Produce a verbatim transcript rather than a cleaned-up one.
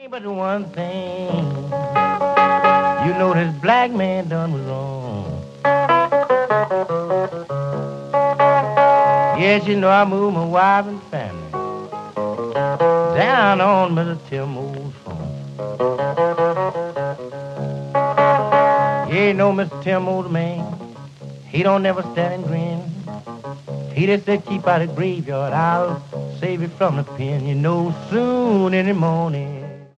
But one thing, you know this black man done was wrong. Yes, you know I moved my wife and family down on Mister Tim Old's farm. Yeah, you know Mister Tim Old man, he don't never stand and grin. He just said keep out of the graveyard, I'll save you from the pen. You know soon in the morning